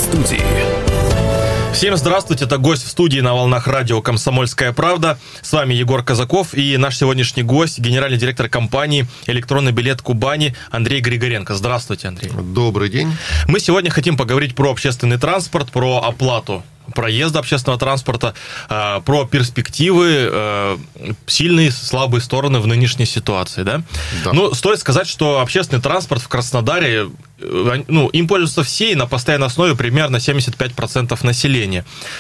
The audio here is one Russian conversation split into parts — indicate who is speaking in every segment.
Speaker 1: студии.
Speaker 2: Всем здравствуйте, это гость в студии на волнах радио «Комсомольская правда». С вами Егор Казаков и наш сегодняшний гость, генеральный директор компании «Электронный билет Кубани» Андрей Григоренко. Здравствуйте, Андрей.
Speaker 3: Добрый день.
Speaker 2: Мы сегодня хотим поговорить про общественный транспорт, про оплату проезда общественного транспорта, про перспективы, сильные, слабые стороны в нынешней ситуации, да?
Speaker 3: Да.
Speaker 2: Ну, стоит сказать, что общественный транспорт в Краснодаре, им пользуются все, и на постоянной основе примерно 75% населения.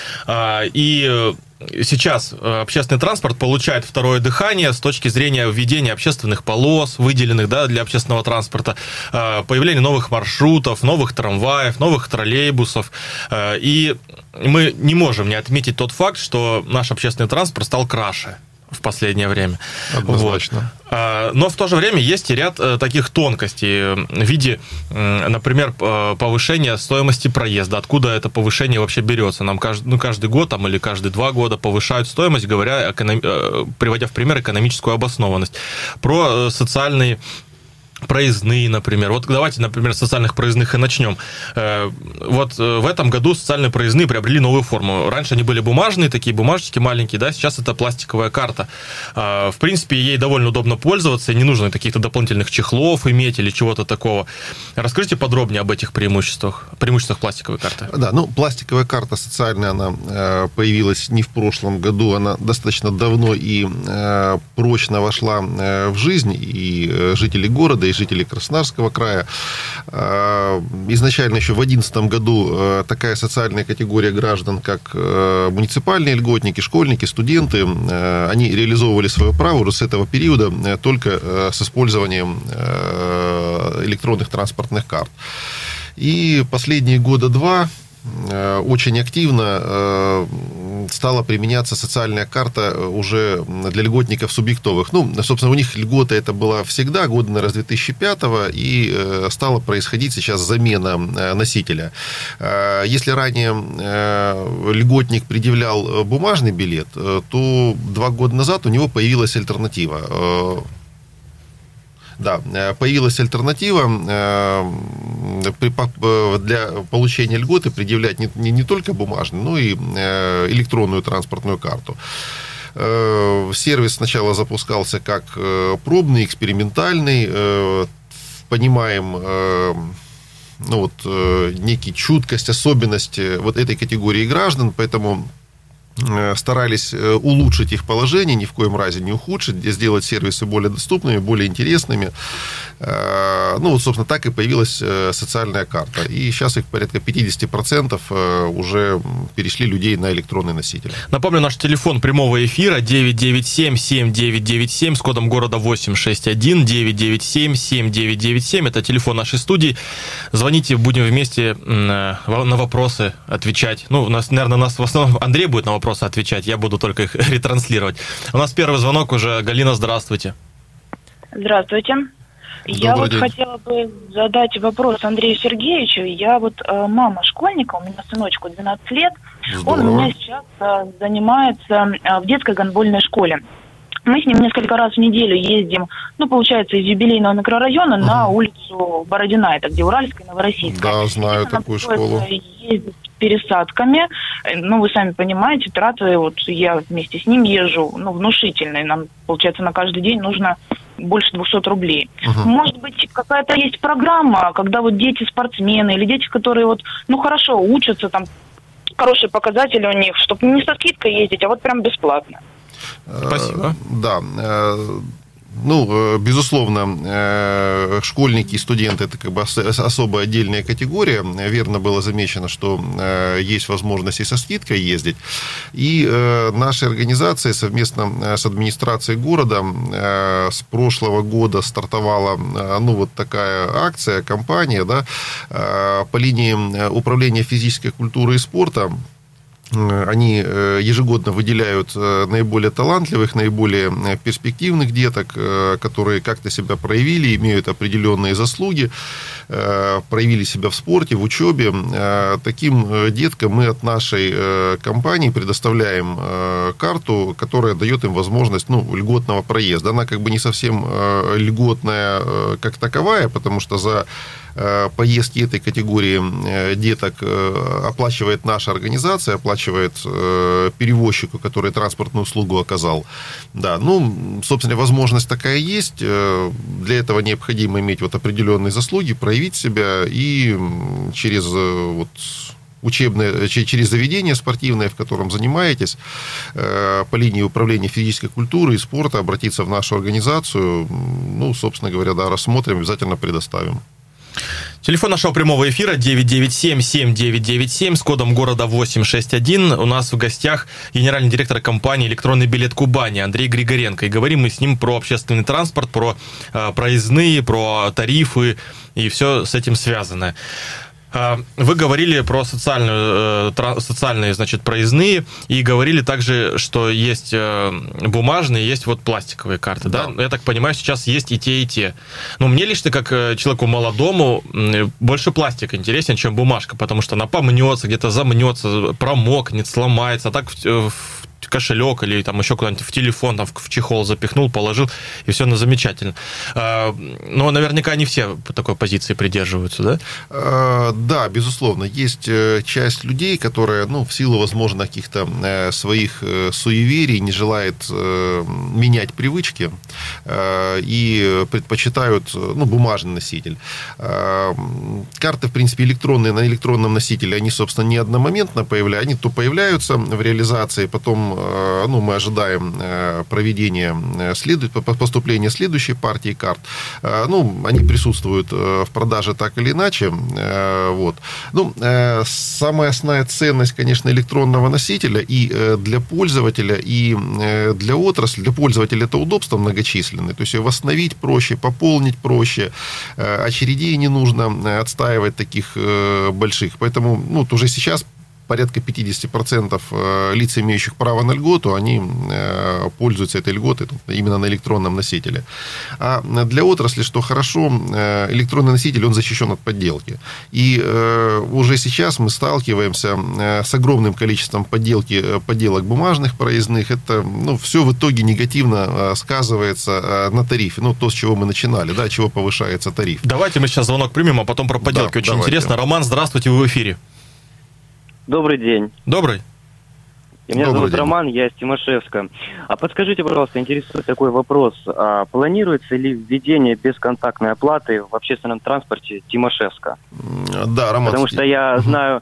Speaker 2: И сейчас общественный транспорт получает второе дыхание с точки зрения введения общественных полос, выделенных, да, для общественного транспорта, появления новых маршрутов, новых трамваев, новых троллейбусов. И мы не можем не отметить тот факт, что наш общественный транспорт стал краше в последнее время.
Speaker 3: Однозначно.
Speaker 2: Вот. Но в то же время есть и ряд таких тонкостей в виде, например, повышения стоимости проезда. Откуда это повышение вообще берется? Нам каждый год или каждые 2 года повышают стоимость, приводя в пример экономическую обоснованность. Про социальные проездные, например. Вот давайте, например, с социальных проездных и начнем. Вот в этом году социальные проездные приобрели новую форму. Раньше они были бумажные, такие бумажечки маленькие, да, сейчас это пластиковая карта. В принципе, ей довольно удобно пользоваться, не нужно каких-то дополнительных чехлов иметь или чего-то такого. Расскажите подробнее об этих преимуществах пластиковой карты.
Speaker 3: Да, пластиковая карта социальная, она появилась не в прошлом году, она достаточно давно и прочно вошла в жизнь, и жители города, и жители Краснодарского края. Изначально еще в 2011 году такая социальная категория граждан, как муниципальные льготники, школьники, студенты, они реализовывали свое право уже с этого периода только с использованием электронных транспортных карт. И последние года 2 очень активно стала применяться социальная карта уже для льготников субъектовых. Собственно, у них льгота это была всегда, года, наверное, с 2005-го, и стала происходить сейчас замена носителя. Если ранее льготник предъявлял бумажный билет, то 2 года назад у него появилась альтернатива. Да, появилась альтернатива для получения льготы предъявлять не только бумажную, но и электронную транспортную карту. Сервис сначала запускался как пробный, экспериментальный. Понимаем некие чуткость, особенности вот этой категории граждан, поэтому старались улучшить их положение, ни в коем разе не ухудшить, сделать сервисы более доступными, более интересными. Собственно, так и появилась социальная карта. И сейчас их порядка 50% уже перешли людей на электронный носитель.
Speaker 2: Напомню, наш телефон прямого эфира 997-7997 с кодом города 861, 997-7997. Это телефон нашей студии. Звоните, будем вместе на вопросы отвечать. У нас в основном Андрей будет на вопросы отвечать, я буду только их ретранслировать. У нас первый звонок уже. Галина, здравствуйте.
Speaker 4: Здравствуйте. Я хотела бы задать вопрос Андрею Сергеевичу. Я мама школьника, у меня сыночку 12 лет.
Speaker 3: Здорово.
Speaker 4: Он у меня сейчас занимается в детской гандбольной школе. Мы с ним несколько раз в неделю ездим, получается, из юбилейного микрорайона на улицу Бородина, это где Уральская и Новороссийская.
Speaker 3: Да, знаю такую школу.
Speaker 4: Ездит с пересадками. Вы сами понимаете, траты, я вместе с ним езжу, внушительные. Нам, получается, на каждый день нужно больше 200 рублей. Может быть, какая-то есть программа, когда дети-спортсмены или дети, которые хорошо учатся, там хорошие показатели у них, чтобы не со скидкой ездить, а прям бесплатно.
Speaker 2: Спасибо.
Speaker 3: Да. Безусловно, школьники и студенты – это особо отдельная категория. Верно было замечено, что есть возможность и со скидкой ездить. И наша организация совместно с администрацией города с прошлого года стартовала такая акция, кампания, да, по линии управления физической культуры и спорта. Они ежегодно выделяют наиболее талантливых, наиболее перспективных деток, которые как-то себя проявили, имеют определенные заслуги, проявили себя в спорте, в учебе. Таким деткам мы от нашей компании предоставляем карту, которая дает им возможность льготного проезда. Она не совсем льготная как таковая, потому что за поездки этой категории деток оплачивает наша организация, оплачивает перевозчику, который транспортную услугу оказал. Да, собственно, возможность такая есть. Для этого необходимо иметь определенные заслуги, проявить себя и через учебное, через заведение спортивное, в котором занимаетесь, по линии управления физической культуры и спорта обратиться в нашу организацию. Собственно говоря, да, рассмотрим, обязательно предоставим.
Speaker 2: Телефон нашего прямого эфира 997-7997 с кодом города 861. У нас в гостях генеральный директор компании «Электронный билет Кубани» Андрей Григоренко. И говорим мы с ним про общественный транспорт, про проездные, про тарифы и все с этим связанное. Вы говорили про социальные, значит, проездные, и говорили также, что есть бумажные, есть пластиковые карты, да? Я так понимаю, сейчас есть и те. Но мне лично, как человеку молодому, больше пластик интересен, чем бумажка, потому что она помнется, где-то замнется, промокнет, сломается, а так в кошелек или там еще куда-нибудь в телефон, там, в чехол запихнул, положил, и все замечательно. Но наверняка не все по такой позиции придерживаются, да?
Speaker 3: Да, безусловно. Есть часть людей, которые, в силу, возможно, каких-то своих суеверий не желает менять привычки и предпочитают, бумажный носитель. Карты, в принципе, электронные, на электронном носителе, они, собственно, не одномоментно появляются, они то появляются в реализации, потом мы ожидаем проведения поступления следующей партии карт. Они присутствуют в продаже так или иначе. Самая основная ценность, конечно, электронного носителя и для пользователя, и для отрасли. Для пользователя это удобство многочисленное. То есть восстановить проще, пополнить проще. Очередей не нужно отстаивать таких больших. Поэтому уже сейчас порядка 50% лиц, имеющих право на льготу, они пользуются этой льготой именно на электронном носителе. А для отрасли, что хорошо, электронный носитель, он защищен от подделки. И уже сейчас мы сталкиваемся с огромным количеством подделок бумажных проездных. Это все в итоге негативно сказывается на тарифе. То, с чего мы начинали, да, чего повышается тариф.
Speaker 2: Давайте мы сейчас звонок примем, а потом про подделки. Да, очень давайте. Интересно. Роман, здравствуйте, вы в эфире.
Speaker 1: Добрый день.
Speaker 2: Добрый.
Speaker 1: Меня зовут Роман, я из Тимошевска. А подскажите, пожалуйста, интересует такой вопрос. Планируется ли введение бесконтактной оплаты в общественном транспорте Тимошевска?
Speaker 3: Да, Роман.
Speaker 1: Потому что я знаю,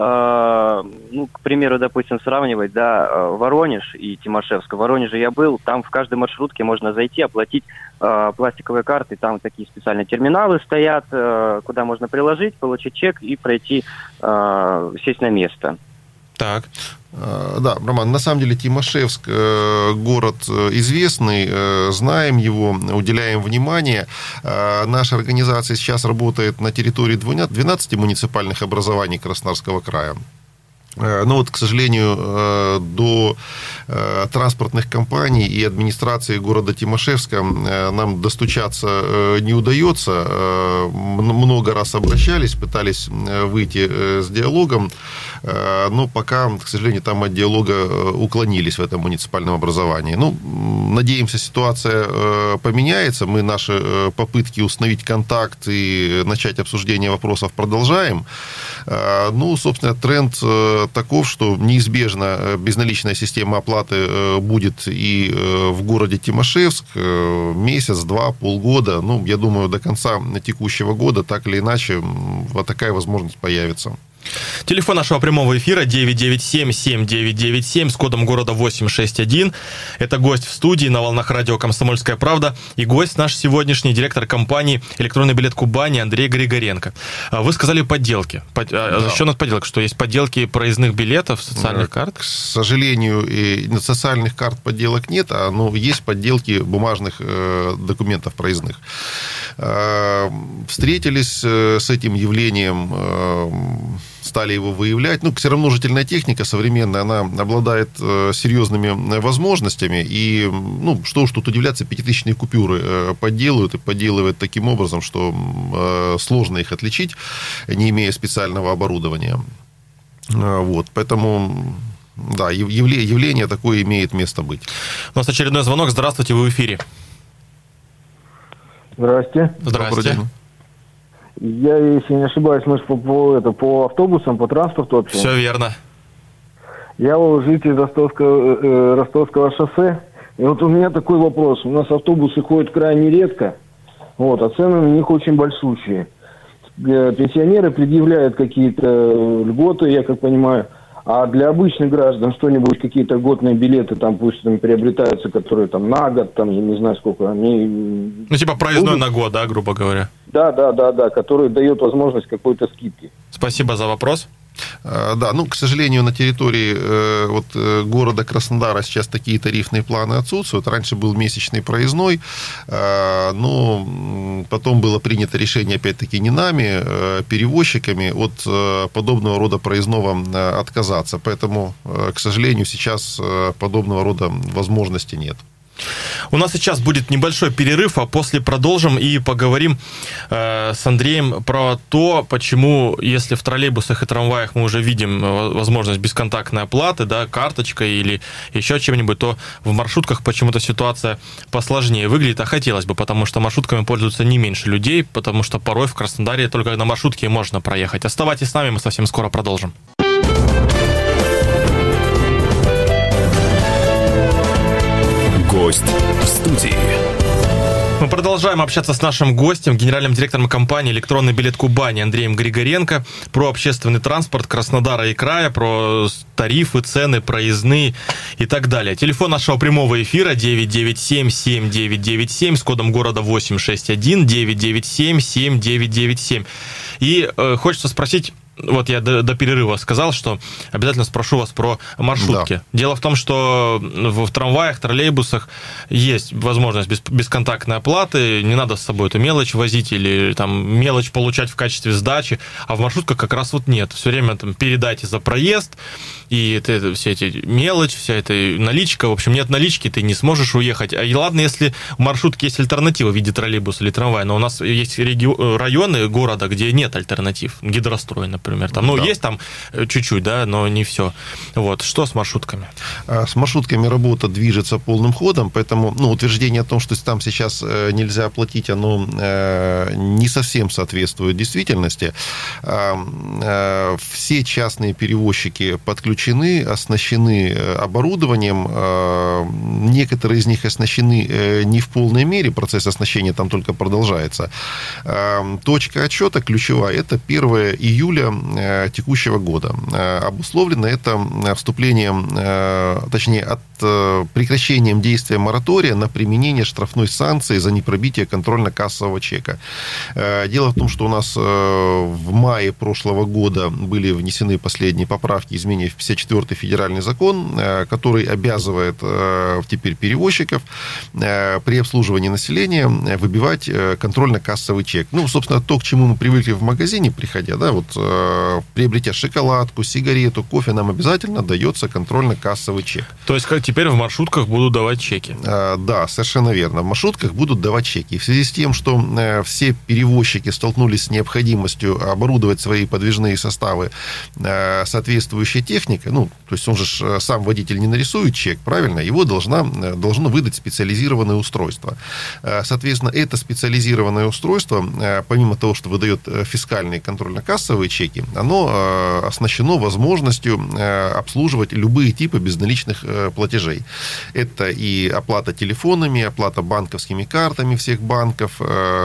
Speaker 1: к примеру, допустим, сравнивать, Воронеж и Тимошевск. В Воронеже я был, там в каждой маршрутке можно зайти, оплатить пластиковые карты, там такие специальные терминалы стоят, куда можно приложить, получить чек и пройти, сесть на место.
Speaker 2: Так.
Speaker 3: Да, Роман, на самом деле Тимошевск город известный, знаем его, уделяем внимание. Наша организация сейчас работает на территории 12 муниципальных образований Краснодарского края. К сожалению, до транспортных компаний и администрации города Тимошевска нам достучаться не удается. Много раз обращались, пытались выйти с диалогом, но пока, к сожалению, там от диалога уклонились в этом муниципальном образовании. Надеемся, ситуация поменяется. Мы наши попытки установить контакт и начать обсуждение вопросов продолжаем. Собственно, тренд таков, что неизбежно безналичная система оплаты будет и в городе Тимошевск месяц, два, полгода. Я думаю, до конца текущего года так или иначе такая возможность появится.
Speaker 2: Телефон нашего прямого эфира 997-7997 с кодом города 861. Это гость в студии на волнах радио «Комсомольская правда». И гость наш сегодняшний директор компании «Электронный билет Кубани» Андрей Григоренко. Вы сказали подделки. Защищенность подделок, что есть подделки проездных билетов, социальных карт?
Speaker 3: К сожалению, социальных карт подделок нет, но есть подделки бумажных документов проездных. Встретились с этим явлением, стали его выявлять. Все равно жительная техника современная, она обладает серьезными возможностями. И, что уж тут удивляться, 5000-е купюры подделывают и подделывают таким образом, что сложно их отличить, не имея специального оборудования. Поэтому, да, явление такое имеет место быть.
Speaker 2: У нас очередной звонок. Здравствуйте, вы в эфире.
Speaker 5: Здравствуйте.
Speaker 2: Здравствуйте.
Speaker 5: Я, если не ошибаюсь, мы же по автобусам, по транспорту общаемся.
Speaker 2: Все верно.
Speaker 5: Я житель Ростовского шоссе. И вот у меня такой вопрос. У нас автобусы ходят крайне редко, а цены на них очень большущие. Пенсионеры предъявляют какие-то льготы, я как понимаю. А для обычных граждан что-нибудь, какие-то льготные билеты, там пусть там приобретаются, которые там на год, там, я не знаю сколько, они...
Speaker 2: Типа проездной на год, да, грубо говоря?
Speaker 5: Да, который дает возможность какой-то скидки.
Speaker 2: Спасибо за вопрос.
Speaker 3: Да, к сожалению, на территории города Краснодара сейчас такие тарифные планы отсутствуют. Раньше был месячный проездной, но потом было принято решение, опять-таки, не нами, перевозчиками от подобного рода проездного отказаться. Поэтому, к сожалению, сейчас подобного рода возможности нет.
Speaker 2: У нас сейчас будет небольшой перерыв, а после продолжим и поговорим с Андреем про то, почему, если в троллейбусах и трамваях мы уже видим возможность бесконтактной оплаты, да, карточкой или еще чем-нибудь, то в маршрутках почему-то ситуация посложнее выглядит, а хотелось бы, потому что маршрутками пользуются не меньше людей, потому что порой в Краснодаре только на маршрутке можно проехать. Оставайтесь с нами, мы совсем скоро продолжим.
Speaker 6: Гость в студии.
Speaker 2: Мы продолжаем общаться с нашим гостем, генеральным директором компании «Электронный билет Кубани» Андреем Григоренко про общественный транспорт Краснодара и края, про тарифы, цены, проездные и так далее. Телефон нашего прямого эфира 997-7997 с кодом города 861 997-7997. И хочется спросить, вот я до перерыва сказал, что обязательно спрошу вас про маршрутки. Да. Дело в том, что в трамваях, троллейбусах есть возможность бесконтактной оплаты, не надо с собой эту мелочь возить или там мелочь получать в качестве сдачи, а в маршрутках как раз вот нет. Все время там передайте за проезд, и все эти мелочь, вся эта наличка, в общем, нет налички, ты не сможешь уехать. И ладно, если в маршрутке есть альтернатива в виде троллейбуса или трамвая, но у нас есть районы города, где нет альтернатив, гидрострой, например. Там, да. Есть там чуть-чуть, да, но не все. Вот. Что с маршрутками?
Speaker 3: С маршрутками работа движется полным ходом, поэтому утверждение о том, что там сейчас нельзя оплатить, оно не совсем соответствует действительности. Все частные перевозчики подключены, оснащены оборудованием. Некоторые из них оснащены не в полной мере, процесс оснащения там только продолжается. Точка отсчета ключевая – это 1 июля текущего года. Обусловлено это вступлением, точнее, прекращением действия моратория на применение штрафной санкции за непробитие контрольно-кассового чека. Дело в том, что у нас в мае прошлого года были внесены последние поправки, изменения в 54-й федеральный закон, который обязывает теперь перевозчиков при обслуживании населения выбивать контрольно-кассовый чек. Собственно, то, к чему мы привыкли в магазине, приходя, да, приобретя шоколадку, сигарету, кофе, нам обязательно дается контрольно-кассовый чек.
Speaker 2: То есть теперь в маршрутках будут давать чеки?
Speaker 3: Да, совершенно верно. В маршрутках будут давать чеки. И в связи с тем, что все перевозчики столкнулись с необходимостью оборудовать свои подвижные составы соответствующей техникой, то есть он же сам водитель не нарисует чек, правильно? Его должно выдать специализированное устройство. Соответственно, это специализированное устройство, помимо того, что выдает фискальные контрольно-кассовые чеки, оно оснащено возможностью обслуживать любые типы безналичных платежей. Это и оплата телефонами, оплата банковскими картами всех банков,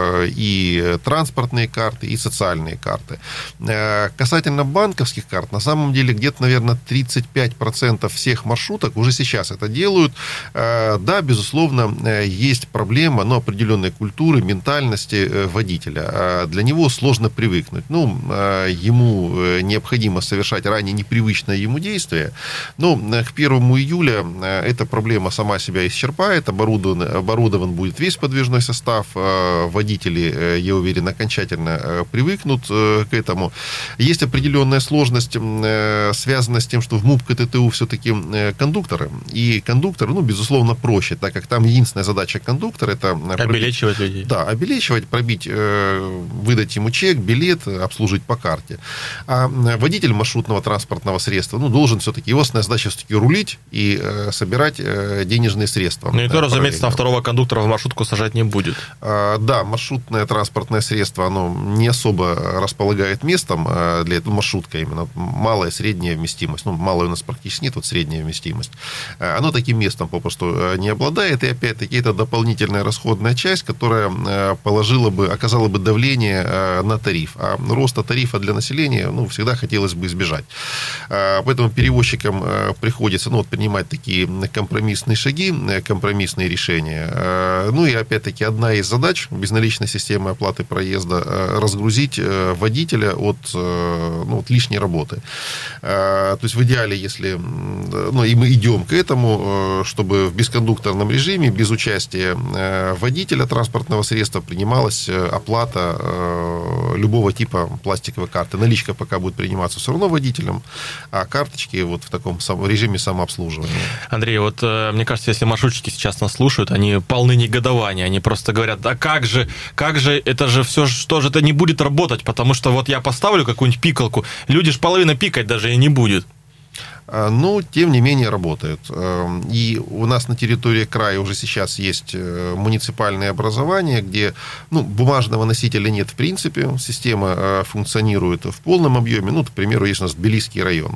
Speaker 3: и транспортные карты, и социальные карты. Касательно банковских карт, на самом деле где-то, наверное, 35% всех маршруток уже сейчас это делают. Да, безусловно, есть проблема, определенной культуры, ментальности водителя. Для него сложно привыкнуть. Ему необходимо совершать ранее непривычное ему действие, но к 1 июля эта проблема сама себя исчерпает, оборудован будет весь подвижной состав, водители, я уверен, окончательно привыкнут к этому. Есть определенная сложность, связанная с тем, что в МУП КТТУ все-таки кондукторы, и кондуктор, безусловно, проще, так как там единственная задача кондуктора — это
Speaker 2: обелечивать людей.
Speaker 3: Да, обелечивать, пробить, выдать ему чек, билет, обслужить по карте. А водитель маршрутного транспортного средства, должен все-таки, его основная задача все-таки рулить и собирать денежные средства.
Speaker 2: Ну, и то, разумеется, там второго кондуктора в маршрутку сажать не будет.
Speaker 3: Да, маршрутное транспортное средство, оно не особо располагает местом для этого, маршрутка именно, малая, средняя вместимость. Малая у нас практически нет, средняя вместимость. Оно таким местом попросту не обладает, и опять-таки это дополнительная расходная часть, которая оказала бы давление на тариф. А роста тарифа для населения, всегда хотелось бы избежать. Поэтому перевозчикам приходится принимать такие компромиссные шаги, компромиссные решения. И опять-таки одна из задач безналичной системы оплаты проезда — разгрузить водителя от лишней работы. То есть в идеале, если... и мы идем к этому, чтобы в бескондукторном режиме, без участия водителя транспортного средства принималась оплата любого типа пластиковой карты. Наличка пока будет приниматься все равно водителем, а карточки в таком режиме самообслуживания.
Speaker 2: Андрей, мне кажется, если маршрутчики сейчас нас слушают, они полны негодования. Они просто говорят: да как же, это же все, что же это не будет работать, потому что я поставлю какую-нибудь пикалку, люди ж половина пикать даже и не будет.
Speaker 3: Но, тем не менее, работает. И у нас на территории края уже сейчас есть муниципальные образования, где бумажного носителя нет в принципе. Система функционирует в полном объеме. К примеру, есть у нас Тбилисский район.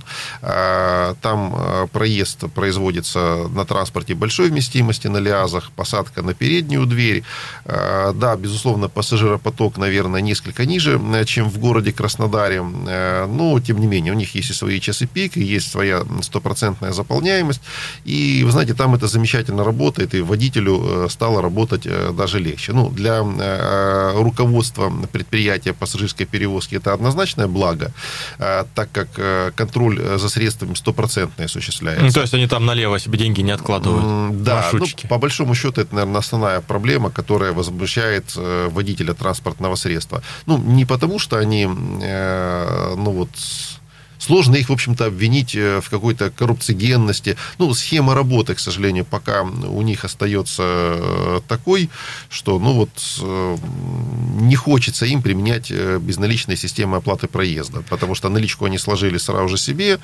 Speaker 3: Там проезд производится на транспорте большой вместимости, на ЛиАЗах, посадка на переднюю дверь. Да, безусловно, пассажиропоток, наверное, несколько ниже, чем в городе Краснодаре. Но, тем не менее, у них есть и свои часы пик, и есть своя 100% заполняемость. И, вы знаете, там это замечательно работает, и водителю стало работать даже легче. Для руководства предприятия пассажирской перевозки это однозначное благо, так как контроль за средствами 100% осуществляется.
Speaker 2: То есть они там налево себе деньги не откладывают?
Speaker 3: Да, по большому счету это, наверное, основная проблема, которая возмущает водителя транспортного средства. Не потому, что они, сложно их, в общем-то, обвинить в какой-то коррупциогенности. Схема работы, к сожалению, пока у них остается такой, что, не хочется им применять безналичные системы оплаты проезда, потому что наличку они сложили сразу же себе,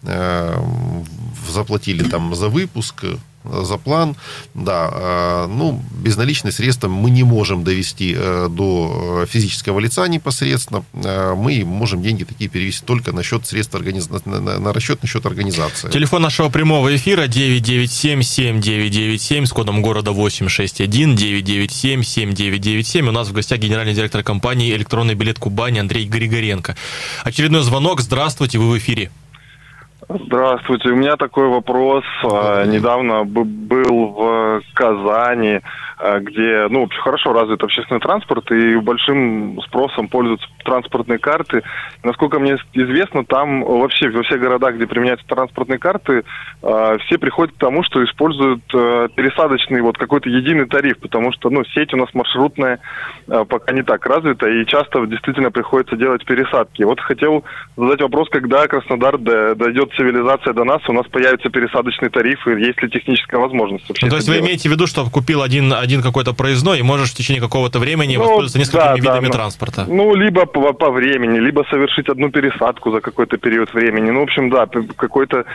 Speaker 3: заплатили там за выпуск, за план, да, безналичные средства мы не можем довести до физического лица непосредственно, мы можем деньги такие перевести только на счет средств на расчет на счет организации.
Speaker 2: Телефон нашего прямого эфира 997-7997 с кодом города 861, 997-7997. У нас в гостях генеральный директор компании «Электронный билет Кубань» Андрей Григоренко. Очередной звонок. Здравствуйте, вы в эфире.
Speaker 6: Здравствуйте. У меня такой вопрос. Недавно был в Казани, где, хорошо развит общественный транспорт, и большим спросом пользуются транспортные карты. Насколько мне известно, там вообще во всех городах, где применяются транспортные карты, все приходят к тому, что используют пересадочный какой-то единый тариф, потому что, сеть у нас маршрутная пока не так развита, и часто действительно приходится делать пересадки. Хотел задать вопрос, когда Краснодар дойдет цивилизация до нас, у нас появится пересадочный тариф, и есть ли техническая возможность вообще.
Speaker 2: То есть вы имеете в виду, что купил один какой-то проездной и можешь в течение какого-то времени воспользоваться несколькими видами транспорта?
Speaker 6: Либо по времени, либо совершить одну пересадку за какой-то период времени. Какой-то,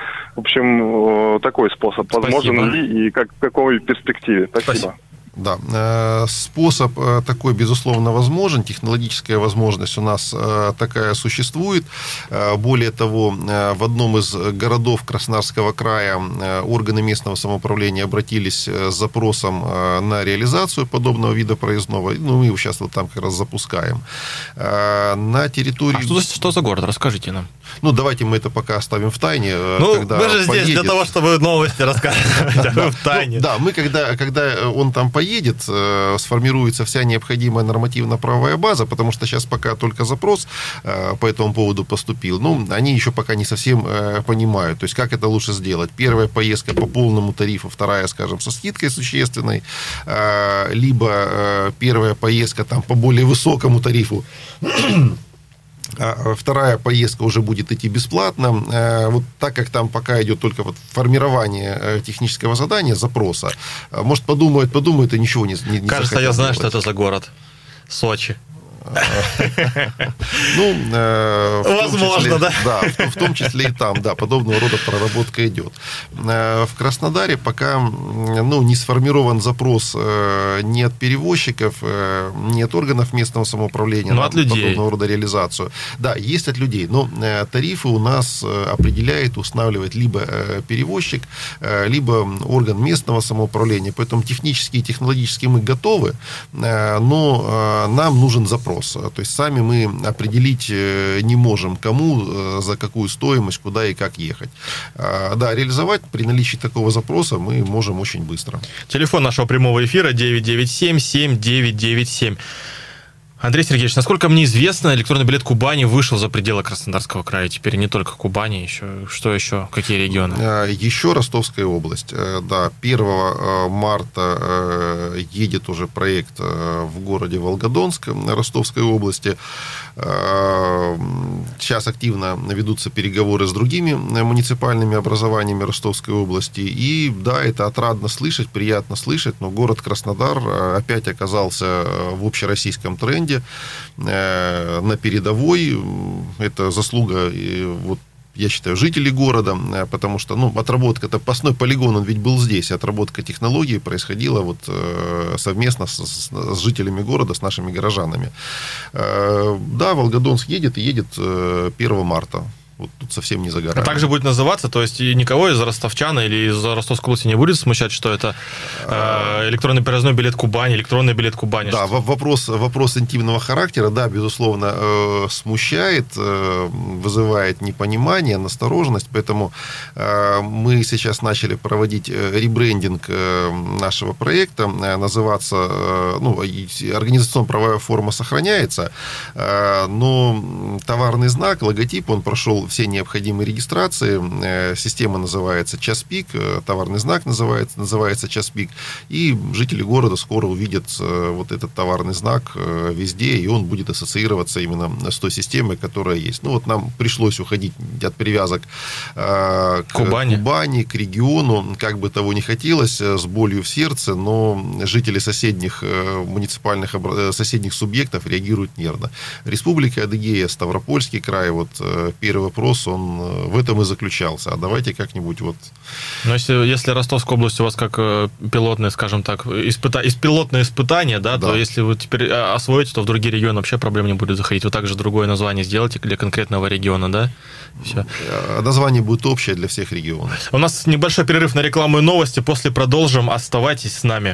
Speaker 6: такой способ возможен ли и в какой перспективе. Спасибо.
Speaker 3: Да, способ такой, безусловно, возможен. Технологическая возможность у нас такая существует. Более того, в одном из городов Краснодарского края органы местного самоуправления обратились с запросом на реализацию подобного вида проездного. Мы его сейчас там как раз запускаем. На территории...
Speaker 2: Что за город? Расскажите нам.
Speaker 3: Давайте мы это пока оставим в тайне.
Speaker 2: Мы же здесь для того, чтобы новости рассказывать, а вы в тайне.
Speaker 3: Да, мы когда он там поедет, сформируется вся необходимая нормативно-правовая база, потому что сейчас пока только запрос по этому поводу поступил. Они еще пока не совсем понимают, то есть как это лучше сделать. Первая поездка по полному тарифу, вторая, скажем, со скидкой существенной, либо первая поездка там по более высокому тарифу, а вторая поездка уже будет идти бесплатно. Так как там пока идет только формирование технического задания, запроса, может, подумают и ничего не
Speaker 2: Кажется, я знаю, что это за город. Сочи. Возможно, да?
Speaker 3: Да, в том числе и там, да, подобного рода проработка идет. В Краснодаре пока не сформирован запрос ни от перевозчиков, ни от органов местного самоуправления
Speaker 2: на
Speaker 3: подобного рода реализацию. Да, есть от людей, но тарифы у нас определяет, устанавливает либо перевозчик, либо орган местного самоуправления. Поэтому технически и технологически мы готовы, но нам нужен запрос. То есть сами мы определить не можем, кому, за какую стоимость, куда и как ехать. Да, реализовать при наличии такого запроса мы можем очень быстро.
Speaker 2: Телефон нашего прямого эфира 997-7997. Андрей Сергеевич, насколько мне известно, электронный билет Кубани вышел за пределы Краснодарского края. Теперь не только Кубани, что еще? Какие регионы?
Speaker 3: Еще Ростовская область. Да, 1 марта едет уже проект в городе Волгодонск Ростовской области. Сейчас активно ведутся переговоры с другими муниципальными образованиями Ростовской области. И да, это отрадно слышать, приятно слышать, но город Краснодар опять оказался в общероссийском тренде, на передовой. Это заслуга, вот, я считаю, жителей города, потому что отработка, топосной полигон, он ведь был здесь, отработка технологий происходила вот совместно с жителями города, с нашими горожанами. Да, Волгодонск едет, и едет 1 марта. Вот тут совсем не за горами.
Speaker 2: А также будет называться, то есть никого из ростовчан или из Ростовской области не будет смущать, что это электронный переездной билет Кубани, электронный билет Кубани?
Speaker 3: Да, вопрос интимного характера, да, безусловно, смущает, вызывает непонимание, настороженность, поэтому мы сейчас начали проводить ребрендинг нашего проекта, называться, организационно-правовая форма сохраняется, но товарный знак, логотип, он прошел все необходимые регистрации. Система называется «Час пик», товарный знак называется «Час пик». И жители города скоро увидят вот этот товарный знак везде, и он будет ассоциироваться именно с той системой, которая есть. Нам пришлось уходить от привязок к Кубани, к региону, как бы того ни хотелось, с болью в сердце, но жители соседних соседних субъектов реагируют нервно. Республика Адыгея, Ставропольский край, вот первый вопрос, он в этом и заключался. А давайте как-нибудь вот...
Speaker 2: Но если Ростовская область у вас как пилотное, скажем так, пилотное испытание, да, то если вы теперь освоите, то в другие регионы вообще проблем не будет заходить. Вы также другое название сделаете для конкретного региона, да? Все.
Speaker 3: Название будет общее для всех регионов.
Speaker 2: У нас небольшой перерыв на рекламу и новости. После продолжим. Оставайтесь с нами.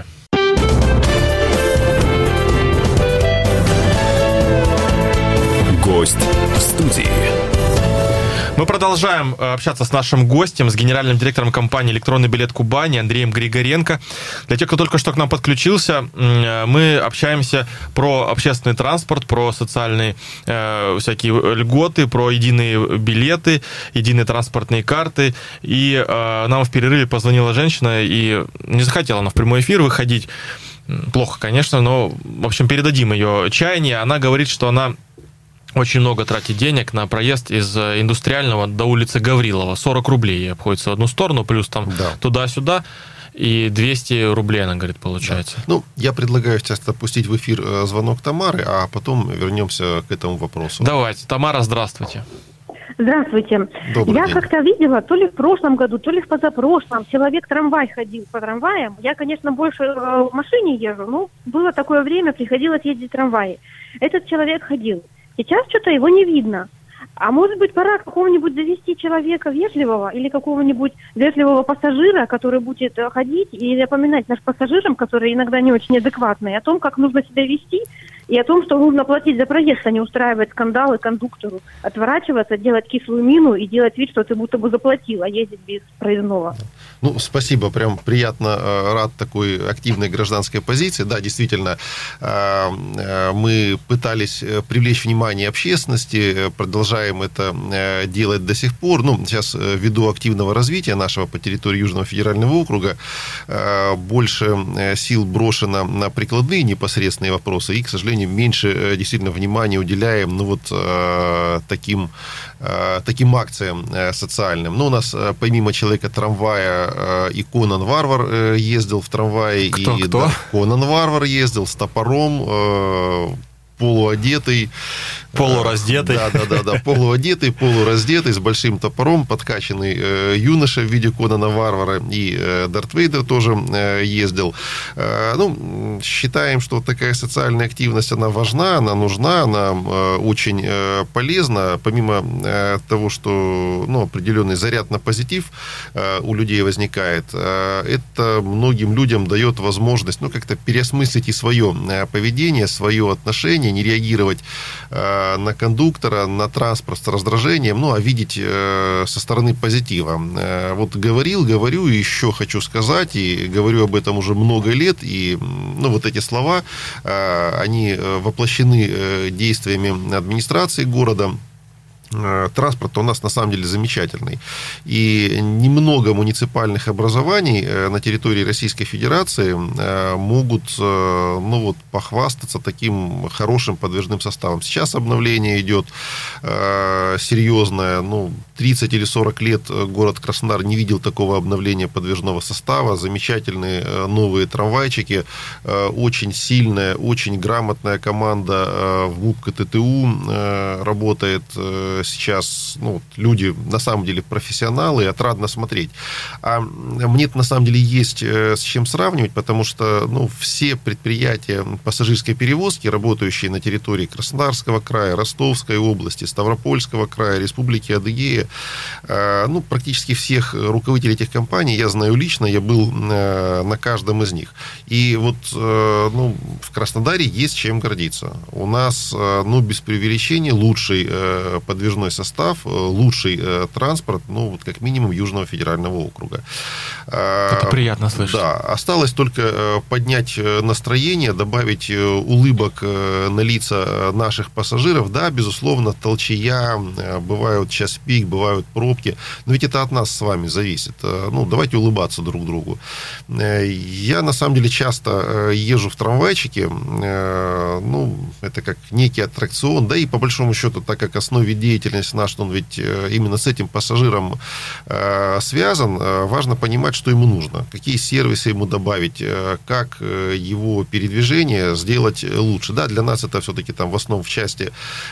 Speaker 7: Гость в студии.
Speaker 2: Мы продолжаем общаться с нашим гостем, с генеральным директором компании «Электронный билет Кубани» Андреем Григоренко. Для тех, кто только что к нам подключился, мы общаемся про общественный транспорт, про социальные всякие льготы, про единые билеты, единые транспортные карты. И нам в перерыве позвонила женщина, и не захотела она в прямой эфир выходить. Плохо, конечно, но, в общем, передадим ее чаяние. Она говорит, что она очень много тратит денег на проезд из Индустриального до улицы Гаврилова. 40 рублей обходится в одну сторону, плюс там туда-сюда. И 200 рублей, она говорит, получается.
Speaker 3: Да. Я предлагаю сейчас отпустить в эфир звонок Тамары, а потом вернемся к этому вопросу.
Speaker 2: Давайте. Тамара, здравствуйте.
Speaker 8: Здравствуйте.
Speaker 3: Добрый день.
Speaker 8: Как-то видела, то ли в прошлом году, то ли в позапрошлом, человек-трамвай ходил по трамваям. Я, конечно, больше в машине езжу, но было такое время, приходилось ездить в трамвае. Этот человек ходил. Сейчас что-то его не видно. А может быть, пора какого-нибудь завести человека вежливого или какого-нибудь вежливого пассажира, который будет ходить и напоминать нашим пассажирам, которые иногда не очень адекватные, о том, как нужно себя вести, и о том, что нужно платить за проезд, а не устраивать скандалы кондуктору, отворачиваться, делать кислую мину и делать вид, что ты будто бы заплатил, а ездить без проездного.
Speaker 3: Спасибо, прям приятно, рад такой активной гражданской позиции. Да, действительно, мы пытались привлечь внимание общественности, продолжаем это делать до сих пор. Сейчас ввиду активного развития нашего по территории Южного федерального округа больше сил брошено на прикладные непосредственные вопросы, и, к сожалению, меньше действительно внимания уделяем таким акциям социальным. У нас помимо человека-трамвая и Конан Варвар ездил в трамвае.
Speaker 2: Кто?
Speaker 3: Да, Конан Варвар ездил с топором, полуодетый.
Speaker 2: Полураздетый.
Speaker 3: Да, полуодетый, полураздетый, с большим топором, подкачанный юноша в виде Конана Варвара, и Дарт Вейдер тоже ездил. Считаем, что такая социальная активность, она важна, она нужна, она очень полезна, помимо того, что определенный заряд на позитив у людей возникает, это многим людям дает возможность как-то переосмыслить и свое поведение, свое отношение, не реагировать на кондуктора, на транспорт с раздражением, а видеть со стороны позитива. Вот говорю, и еще хочу сказать, и говорю об этом уже много лет, и вот эти слова, они воплощены действиями администрации города. Транспорт у нас на самом деле замечательный. И немного муниципальных образований на территории Российской Федерации могут похвастаться таким хорошим подвижным составом. Сейчас обновление идет серьезное. 30 или 40 лет город Краснодар не видел такого обновления подвижного состава. Замечательные новые трамвайчики. Очень сильная, очень грамотная команда в ГУП КТТУ работает. Сейчас люди на самом деле профессионалы, и отрадно смотреть. А мне на самом деле есть с чем сравнивать, потому что все предприятия пассажирской перевозки, работающие на территории Краснодарского края, Ростовской области, Ставропольского края, Республики Адыгея, практически всех руководителей этих компаний я знаю лично, я был на каждом из них. И вот в Краснодаре есть чем гордиться. У нас, без преувеличения, лучший подвижной состав, лучший транспорт, как минимум Южного федерального округа.
Speaker 2: Это приятно слышать.
Speaker 3: Да, осталось только поднять настроение, добавить улыбок на лица наших пассажиров. Да, безусловно, толчая, бывают час пик, бывают пробки, но ведь это от нас с вами зависит. Давайте улыбаться друг другу. Я, на самом деле, часто езжу в трамвайчике, это как некий аттракцион, да и по большому счету, так как основе деятельности наш, он ведь именно с этим пассажиром связан, важно понимать, что ему нужно, какие сервисы ему добавить, как его передвижение сделать лучше. Да, для нас это все-таки в основном в части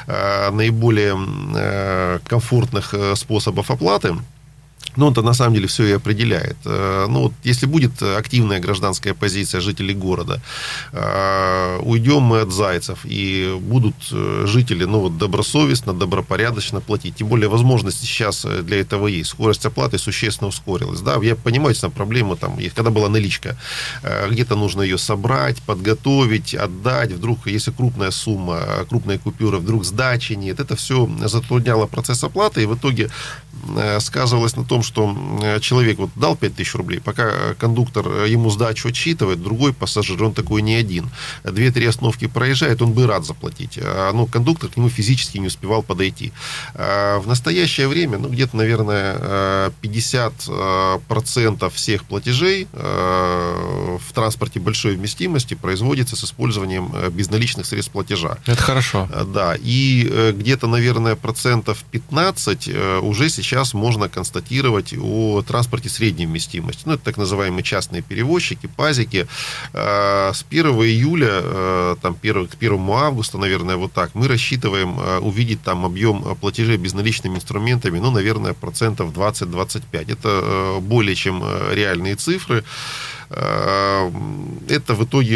Speaker 3: наиболее комфортных способов оплаты. Это на самом деле все и определяет. Если будет активная гражданская позиция жителей города, уйдем мы от зайцев, и будут жители добросовестно, добропорядочно платить. Тем более возможности сейчас для этого есть. Скорость оплаты существенно ускорилась. Да, я понимаю, что проблема, когда была наличка, где-то нужно ее собрать, подготовить, отдать. Вдруг, если крупная сумма, крупная купюра, вдруг сдачи нет. Это все затрудняло процесс оплаты, и в итоге сказывалось на том, что человек дал 5000 рублей, пока кондуктор ему сдачу отсчитывает, другой пассажир, он такой не один, 2-3 остановки проезжает, он бы рад заплатить, но кондуктор к нему физически не успевал подойти. В настоящее время, где-то, наверное, 50% всех платежей в транспорте большой вместимости производится с использованием безналичных средств платежа.
Speaker 2: Это хорошо.
Speaker 3: Да, и где-то, наверное, 15% уже сейчас можно констатировать о транспорте средней вместимости. Это так называемые частные перевозчики, пазики. С 1 июля, к 1 августа, наверное, мы рассчитываем увидеть объем платежей безналичными инструментами, наверное, 20-25%. Это более чем реальные цифры. Это в итоге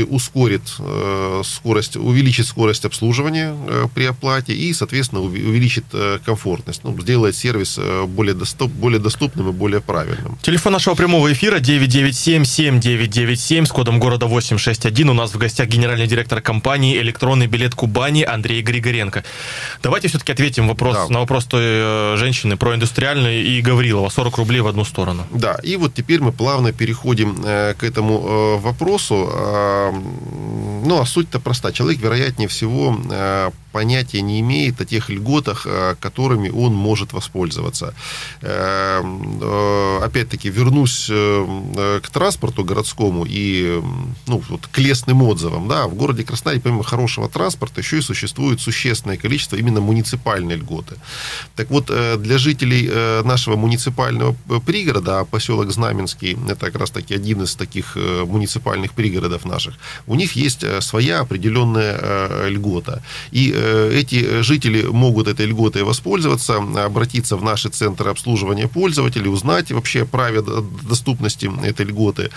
Speaker 3: увеличит скорость обслуживания при оплате и, соответственно, увеличит комфортность, сделает сервис более доступным и более правильным.
Speaker 2: Телефон нашего прямого эфира 997-7997 с кодом города 861. У нас в гостях генеральный директор компании «Электронный билет Кубани» Андрей Григоренко. Давайте все-таки ответим на вопрос той женщины про индустриальный и Гаврилова. 40 рублей в одну сторону.
Speaker 3: Да, и теперь мы плавно переходим к этому вопросу. А суть-то проста. Человек, вероятнее всего, понятия не имеет о тех льготах, которыми он может воспользоваться. Опять-таки, вернусь к транспорту городскому и к лестным отзывам. Да, в городе Краснодаре, помимо хорошего транспорта, еще и существует существенное количество именно муниципальной льготы. Так вот, для жителей нашего муниципального пригорода, поселок Знаменский, это как раз таки один из таких муниципальных пригородов наших, у них есть своя определенная льгота. И эти жители могут этой льготой воспользоваться, обратиться в наши центры обслуживания пользователей, узнать вообще о праве доступности этой льготы.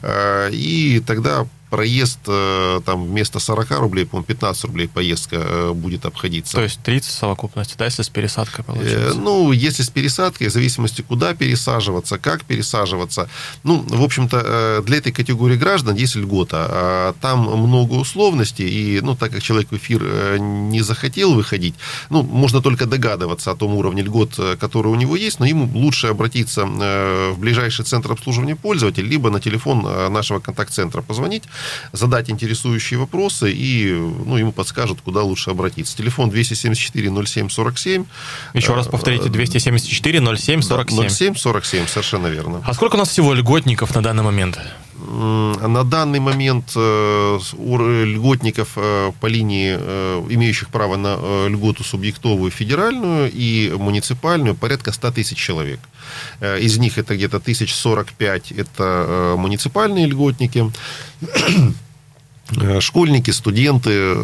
Speaker 3: И тогда проезд там вместо 40 рублей, по-моему, 15 рублей поездка будет обходиться.
Speaker 2: То есть 30 в совокупности, да, если с пересадкой получается?
Speaker 3: Если с пересадкой, в зависимости, куда пересаживаться, как пересаживаться. В общем-то, для этой категории граждан есть льгота. Там много условностей, и, так как человек в эфир не захотел выходить, можно только догадываться о том уровне льгот, который у него есть, но ему лучше обратиться в ближайший центр обслуживания пользователей, либо на телефон нашего контакт-центра позвонить, задать интересующие вопросы, и ему подскажут, куда лучше обратиться. Телефон 274-07-47.
Speaker 2: Еще раз повторите, 274-07-47.
Speaker 3: 07-47, совершенно верно.
Speaker 2: А сколько у нас всего льготников на данный момент?
Speaker 3: На данный момент льготников по линии, имеющих право на льготу субъектовую федеральную и муниципальную, порядка 100 тысяч человек. Из них это где-то 1045 это муниципальные льготники, школьники, студенты,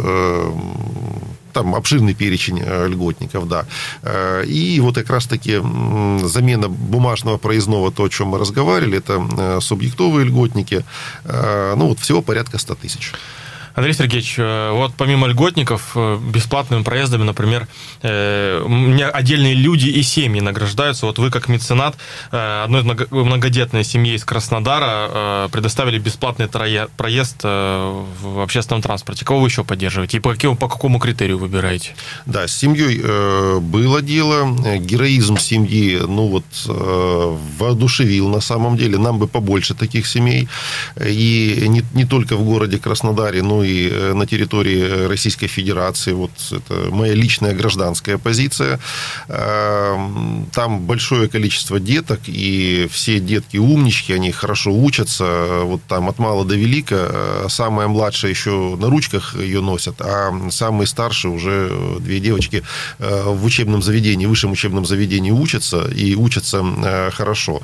Speaker 3: там обширный перечень льготников, да. И вот как раз-таки замена бумажного проездного, то, о чем мы разговаривали, это субъектовые льготники, всего порядка 100 тысяч.
Speaker 2: Андрей Сергеевич, вот помимо льготников, бесплатными проездами, например, отдельные люди и семьи награждаются. Вот вы, как меценат одной многодетной семьи из Краснодара, предоставили бесплатный проезд в общественном транспорте. Кого вы еще поддерживаете? И по какому критерию выбираете?
Speaker 3: Да, с семьей было дело. Героизм семьи, воодушевил на самом деле. Нам бы побольше таких семей. И не только в городе Краснодаре, но и на территории Российской Федерации. Вот это моя личная гражданская позиция. Там большое количество деток, и все детки умнички, они хорошо учатся. Вот там от мала до велика. Самая младшая еще на ручках ее носят, а самые старшие уже две девочки в учебном заведении, высшем учебном заведении учатся, и учатся хорошо.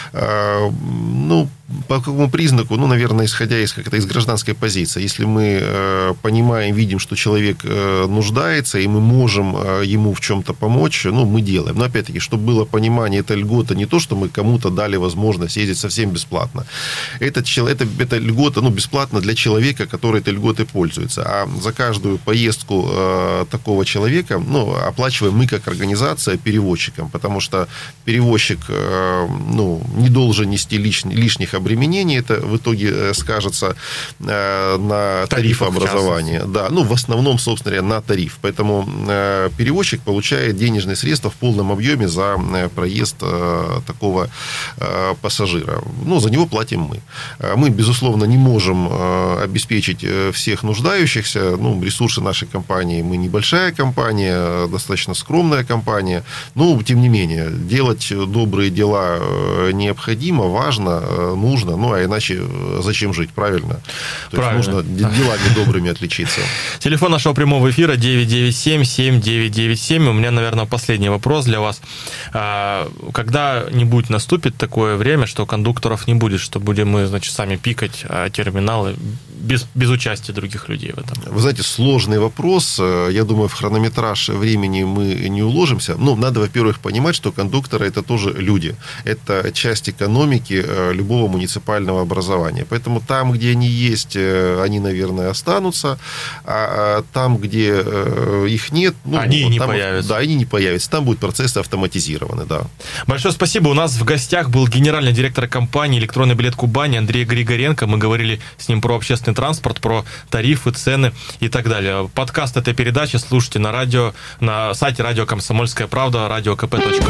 Speaker 3: По какому признаку? Наверное, исходя из гражданской позиции. Если мы понимаем, видим, что человек нуждается, и мы можем ему в чем-то помочь, мы делаем. Но, опять-таки, чтобы было понимание, это льгота не то, что мы кому-то дали возможность ездить совсем бесплатно. Это льгота, бесплатно для человека, который этой льготой пользуется. А за каждую поездку такого человека, оплачиваем мы, как организация, перевозчикам. Потому что перевозчик, не должен нести лишних обременений. Это в итоге скажется на тарифообразование. Да, в основном, собственно говоря, на тариф. Поэтому перевозчик получает денежные средства в полном объеме за проезд такого пассажира. За него платим мы. Мы, безусловно, не можем обеспечить всех нуждающихся. Ресурсы нашей компании, мы небольшая компания, достаточно скромная компания. Но, тем не менее, делать добрые дела необходимо, важно, нужно. А иначе зачем жить, правильно? То есть нужно делами добрыми отличиться.
Speaker 2: Телефон нашего прямого эфира 997-7997. У меня, наверное, последний вопрос для вас. Когда-нибудь наступит такое время, что кондукторов не будет, что будем мы, сами пикать терминалы без участия других людей в этом?
Speaker 3: Вы знаете, сложный вопрос. Я думаю, в хронометраж времени мы не уложимся. Надо, во-первых, понимать, что кондукторы – это тоже люди. Это часть экономики любого муниципального образования. Поэтому там, где они есть, они, наверное, останутся. А там, где их нет...
Speaker 2: они не появятся.
Speaker 3: Да, они не появятся. Там будут процессы автоматизированы, да.
Speaker 2: Большое спасибо. У нас в гостях был генеральный директор компании «Электронный билет Кубани» Андрей Григоренко. Мы говорили с ним про общественный транспорт, про тарифы, цены и так далее. Подкаст этой передачи слушайте на сайте радио «Комсомольская правда», radiokp.ru.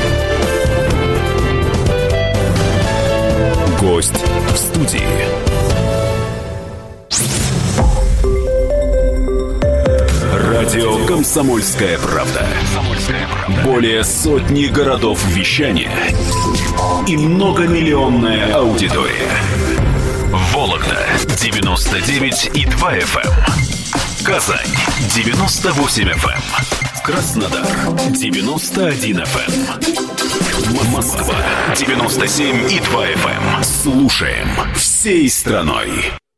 Speaker 7: Гость в студии. Радио «Комсомольская правда». Более сотни городов вещания и многомиллионная аудитория. Вологда 99,2 FM. Казань 98 FM. Краснодар 91 FM. Москва 97,2 FM. Слушаем всей страной.